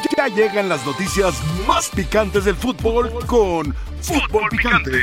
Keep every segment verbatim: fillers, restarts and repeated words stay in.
Ya llegan las noticias más picantes del fútbol con Fútbol Picante.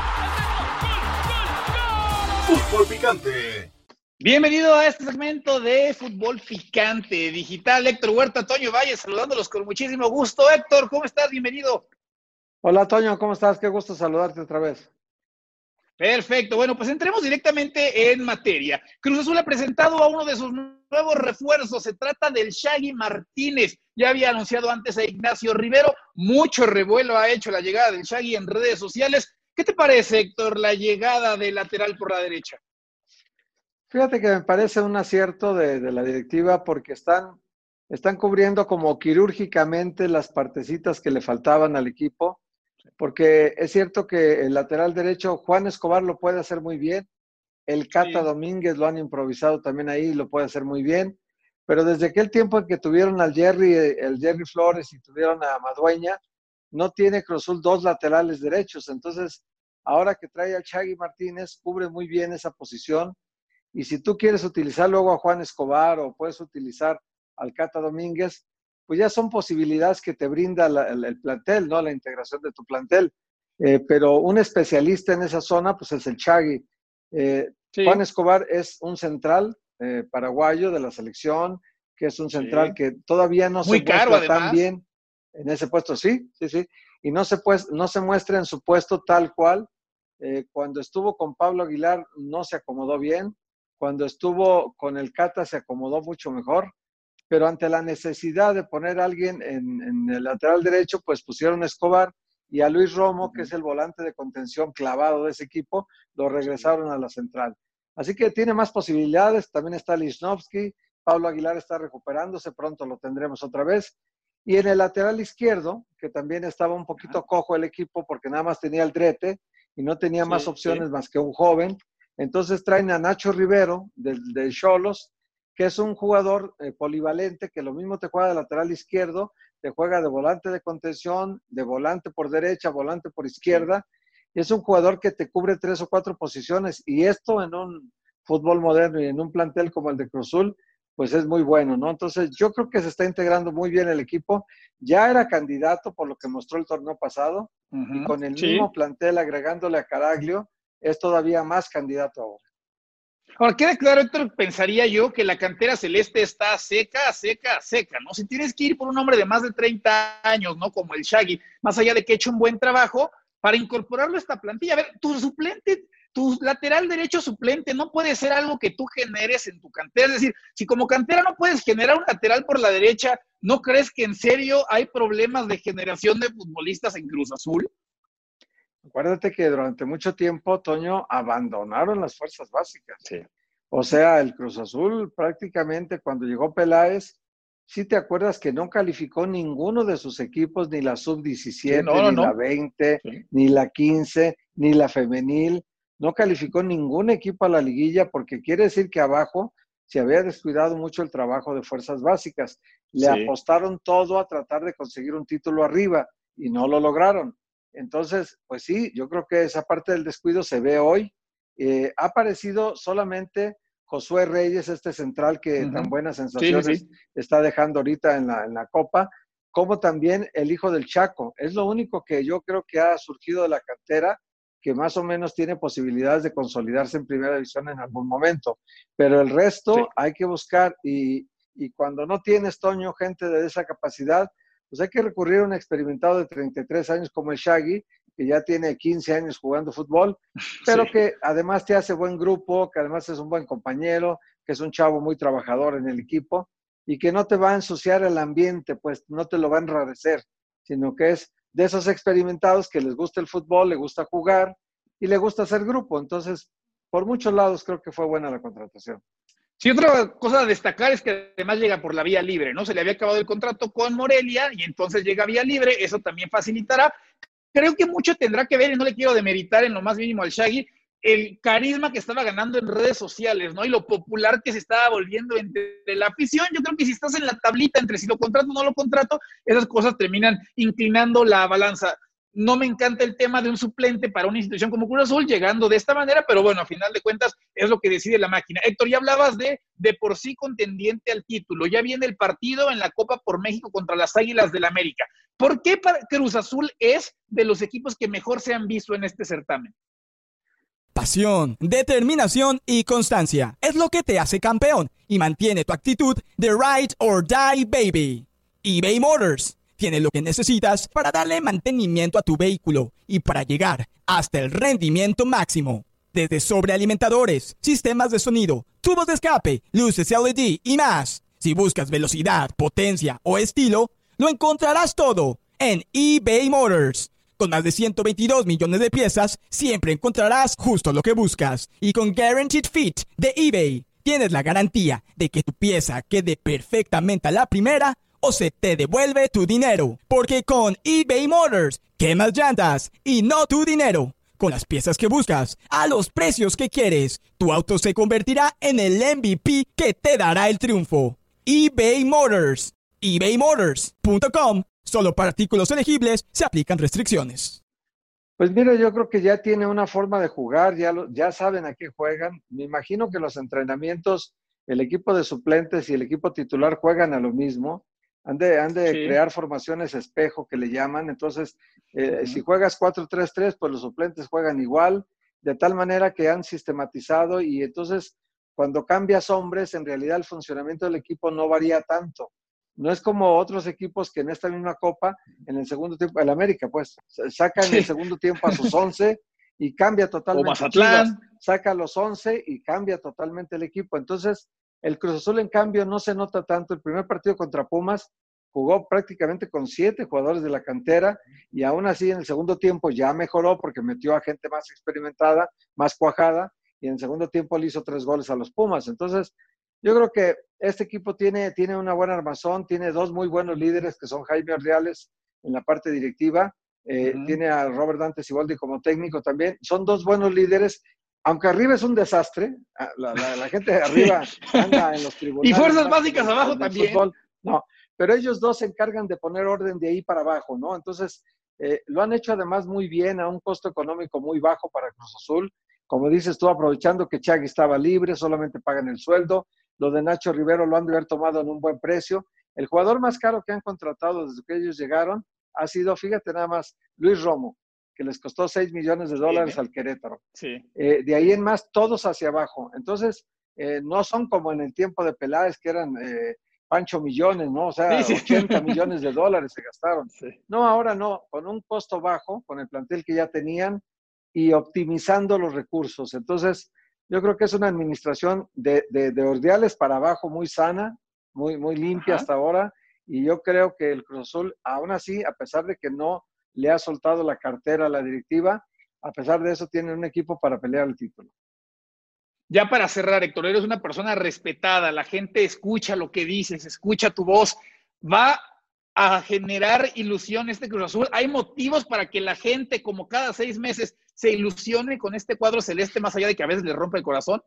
Fútbol Picante. Bienvenido a este segmento de Fútbol Picante Digital. Héctor Huerta, Toño Valle, saludándolos con muchísimo gusto. Héctor, ¿cómo estás? Bienvenido. Hola, Toño, ¿cómo estás? Qué gusto saludarte otra vez. Perfecto. Bueno, pues entremos directamente en materia. Cruz Azul ha presentado a uno de sus nuevos refuerzos. Se trata del Shaggy Martínez. Ya había anunciado antes a Ignacio Rivero. Mucho revuelo ha hecho la llegada del Shaggy en redes sociales. ¿Qué te parece, Héctor, la llegada del lateral por la derecha? Fíjate que me parece un acierto de, de la directiva porque están, están cubriendo como quirúrgicamente las partecitas que le faltaban al equipo. Porque es cierto que el lateral derecho, Juan Escobar lo puede hacer muy bien, el Cata Sí. Domínguez lo han improvisado también ahí, lo puede hacer muy bien, pero desde aquel tiempo en que tuvieron al Jerry, el Jerry Flores y tuvieron a Madueña, no tiene Cruz Azul dos laterales derechos, entonces ahora que trae al Shaggy Martínez, cubre muy bien esa posición, y si tú quieres utilizar luego a Juan Escobar o puedes utilizar al Cata Domínguez, pues ya son posibilidades que te brinda la, el, el plantel, ¿no? La integración de tu plantel. Eh, pero un especialista en esa zona, pues es el Shaggy. Eh, Sí. Juan Escobar es un central eh, paraguayo de la selección, que es un central Sí. que todavía no Muy se caro, muestra además. tan bien en ese puesto. Sí, sí, sí. Y no se, pues, no se muestra en su puesto tal cual. Eh, cuando estuvo con Pablo Aguilar no se acomodó bien. Cuando estuvo con el Cata se acomodó mucho mejor. Pero ante la necesidad de poner a alguien en, en el lateral derecho, pues pusieron a Escobar y a Luis Romo, uh-huh. que es el volante de contención clavado de ese equipo, lo regresaron sí. a la central. Así que tiene más posibilidades, también está Lichnowsky, Pablo Aguilar está recuperándose, pronto lo tendremos otra vez. Y en el lateral izquierdo, que también estaba un poquito uh-huh. cojo el equipo porque nada más tenía el Drete y no tenía sí, más opciones sí. más que un joven, entonces traen a Nacho Rivero del de Xolos, que es un jugador eh, polivalente, que lo mismo te juega de lateral izquierdo, te juega de volante de contención, de volante por derecha, volante por izquierda, y es un jugador que te cubre tres o cuatro posiciones, y esto en un fútbol moderno y en un plantel como el de Cruz Azul, pues es muy bueno, ¿no? Entonces yo creo que se está integrando muy bien el equipo, ya era candidato por lo que mostró el torneo pasado, uh-huh. y con el sí. mismo plantel agregándole a Caraglio, es todavía más candidato ahora. Ahora, queda claro, Héctor, pensaría yo que la cantera celeste está seca, seca, seca, ¿no? Si tienes que ir por un hombre de más de treinta años, ¿no? Como el Shaggy, más allá de que ha hecho un buen trabajo, para incorporarlo a esta plantilla. A ver, tu suplente, tu lateral derecho suplente no puede ser algo que tú generes en tu cantera. Es decir, si como cantera no puedes generar un lateral por la derecha, ¿no crees que en serio hay problemas de generación de futbolistas en Cruz Azul? Acuérdate que durante mucho tiempo, Toño, abandonaron las fuerzas básicas. Sí. O sea, el Cruz Azul prácticamente cuando llegó Peláez, sí te acuerdas que no calificó ninguno de sus equipos, ni la sub diecisiete, sí, no, no, ni no. la veinte, sí. ni la quince, ni la femenil. No calificó ningún equipo a la liguilla porque quiere decir que abajo se había descuidado mucho el trabajo de fuerzas básicas. Le sí. apostaron todo a tratar de conseguir un título arriba y no lo lograron. Entonces, pues sí, yo creo que esa parte del descuido se ve hoy. Eh, ha aparecido solamente Josué Reyes, este central que uh-huh. tan buenas sensaciones sí, sí, sí. está dejando ahorita en la, en la Copa, como también el hijo del Chaco. Es lo único que yo creo que ha surgido de la cantera, que más o menos tiene posibilidades de consolidarse en primera división en algún momento. Pero el resto sí. hay que buscar y, y cuando no tienes, Toño, gente de esa capacidad, pues hay que recurrir a un experimentado de treinta y tres años como el Shaggy, que ya tiene quince años jugando fútbol, pero sí. que además te hace buen grupo, que además es un buen compañero, que es un chavo muy trabajador en el equipo, y que no te va a ensuciar el ambiente, pues no te lo va a enrarecer, sino que es de esos experimentados que les gusta el fútbol, le gusta jugar, y le gusta hacer grupo. Entonces, por muchos lados creo que fue buena la contratación. Sí, otra cosa a destacar es que además llega por la vía libre, ¿no? Se le había acabado el contrato con Morelia y entonces llega vía libre, eso también facilitará. Creo que mucho tendrá que ver, y no le quiero demeritar en lo más mínimo al Shaggy, el carisma que estaba ganando en redes sociales, ¿no? Y lo popular que se estaba volviendo entre la afición. Yo creo que si estás en la tablita entre si lo contrato o no lo contrato, esas cosas terminan inclinando la balanza. No me encanta el tema de un suplente para una institución como Cruz Azul, llegando de esta manera, pero bueno, a final de cuentas es lo que decide la máquina. Héctor, ya hablabas de de por sí contendiente al título. Ya viene el partido en la Copa por México contra las Águilas del América. ¿Por qué Cruz Azul es de los equipos que mejor se han visto en este certamen? Pasión, determinación y constancia es lo que te hace campeón y mantiene tu actitud de ride or die, baby. eBay Motors tiene lo que necesitas para darle mantenimiento a tu vehículo y para llegar hasta el rendimiento máximo. Desde sobrealimentadores, sistemas de sonido, tubos de escape, luces L E D y más. Si buscas velocidad, potencia o estilo, lo encontrarás todo en eBay Motors. Con más de ciento veintidós millones de piezas, siempre encontrarás justo lo que buscas. Y con Guaranteed Fit de eBay, tienes la garantía de que tu pieza quede perfectamente a la primera o se te devuelve tu dinero. Porque con eBay Motors, quemas llantas y no tu dinero. Con las piezas que buscas, a los precios que quieres, tu auto se convertirá en el M V P que te dará el triunfo. eBay Motors. ebay motors punto com. Solo para artículos elegibles se aplican restricciones. Pues mira, yo creo que ya tiene una forma de jugar, ya, lo, ya saben a qué juegan. Me imagino que los entrenamientos, el equipo de suplentes y el equipo titular juegan a lo mismo. Han de, han de sí. crear formaciones espejo que le llaman. Entonces, eh, uh-huh. si juegas cuatro tres tres, pues los suplentes juegan igual, de tal manera que han sistematizado y entonces cuando cambias hombres, en realidad el funcionamiento del equipo no varía tanto. No es como otros equipos que en esta misma Copa, en el segundo tiempo, el América, pues, sacan sí. el segundo tiempo a sus once y cambia totalmente. O Mazatlán. Chivas saca a los once y cambia totalmente el equipo. Entonces, el Cruz Azul, en cambio, no se nota tanto. El primer partido contra Pumas jugó prácticamente con siete jugadores de la cantera y aún así en el segundo tiempo ya mejoró porque metió a gente más experimentada, más cuajada, y en el segundo tiempo le hizo tres goles a los Pumas. Entonces, yo creo que este equipo tiene, tiene una buena armazón, tiene dos muy buenos líderes que son Jaime Ordiales en la parte directiva, eh, uh-huh. tiene a Robert Dante Siboldi como técnico también. Son dos buenos líderes, aunque arriba es un desastre. La, la, la gente de arriba anda en los tribunales. Y fuerzas básicas abajo también. Fútbol. No, pero ellos dos se encargan de poner orden de ahí para abajo, ¿no? Entonces, eh, lo han hecho además muy bien, a un costo económico muy bajo para Cruz Azul. Como dices tú, aprovechando que Chagui estaba libre, solamente pagan el sueldo. Lo de Nacho Rivero lo han de haber tomado en un buen precio. El jugador más caro que han contratado desde que ellos llegaron ha sido, fíjate nada más, Luis Romo, que les costó seis millones de dólares sí, al Querétaro. Sí. Eh, de ahí en más, todos hacia abajo. Entonces, eh, no son como en el tiempo de Peláez, que eran eh, Pancho millones, ¿no? O sea, sí, sí. ochenta millones de dólares se gastaron. Sí. No, ahora no, con un costo bajo, con el plantel que ya tenían y optimizando los recursos. Entonces, yo creo que es una administración de, de, de Ordiales para abajo muy sana, muy, muy limpia Ajá. hasta ahora, y yo creo que el Cruz Azul, aún así, a pesar de que no le ha soltado la cartera a la directiva, a pesar de eso tiene un equipo para pelear el título. Ya para cerrar, Héctor, eres una persona respetada, la gente escucha lo que dices, escucha tu voz, va a generar ilusión este Cruz Azul. ¿Hay motivos para que la gente, como cada seis meses, se ilusione con este cuadro celeste, más allá de que a veces le rompe el corazón?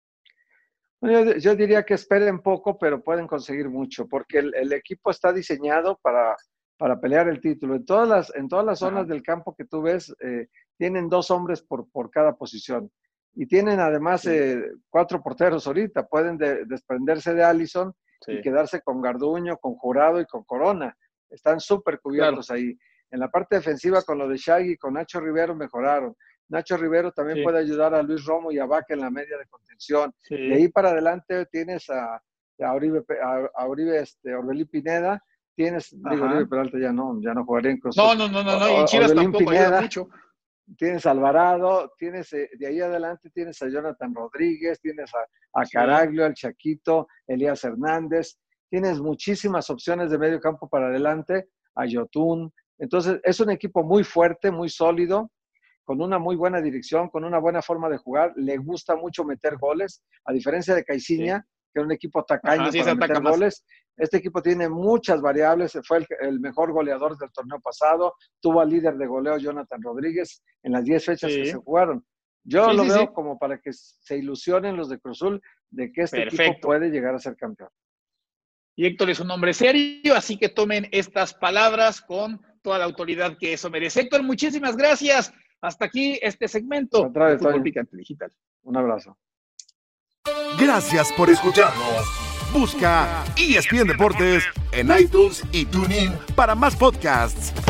Yo, yo diría que esperen poco, pero pueden conseguir mucho, porque el, el equipo está diseñado para, para pelear el título. En todas las, en todas las zonas Ajá. del campo que tú ves, eh, tienen dos hombres por, por cada posición. Y tienen además sí. eh, cuatro porteros ahorita. Pueden de, desprenderse de Allison sí. y quedarse con Garduño, con Jurado y con Corona. Están súper cubiertos claro. ahí. En la parte defensiva, con lo de Shaggy, con Nacho Rivero mejoraron. Nacho Rivero también sí. puede ayudar a Luis Romo y a Vaca en la media de contención. Sí. De ahí para adelante tienes a, a Oribe, a, a Oribe este, Orbelín Pineda. Tienes, Ajá. digo, Oribe Peralta ya no, ya no jugaría en Cruz Azul. No, no, no, no, no. Y Chivas Orbelín tampoco Pineda, ayuda mucho. Tienes a Alvarado, tienes, eh, de ahí adelante tienes a Jonathan Rodríguez, tienes a, a Caraglio, sí. al Chaquito, Elías Hernández. Tienes muchísimas opciones de medio campo para adelante, a Yotun. Entonces, es un equipo muy fuerte, muy sólido, con una muy buena dirección, con una buena forma de jugar. Le gusta mucho meter goles, a diferencia de Caixinha, sí. que es un equipo tacaño Ajá, sí, para meter goles. Este equipo tiene muchas variables. Fue el, el mejor goleador del torneo pasado. Tuvo al líder de goleo, Jonathan Rodríguez, en las diez fechas sí. que se jugaron. Yo sí, lo sí, veo sí. como para que se ilusionen los de Cruz Azul de que este Perfecto. equipo puede llegar a ser campeón. Y Héctor es un hombre serio, así que tomen estas palabras con toda la autoridad que eso merece. Héctor, muchísimas gracias. Hasta aquí este segmento de Fútbol Picante Digital. Un abrazo. Gracias por escucharnos. Busca E S P N Deportes en iTunes y TuneIn para más podcasts.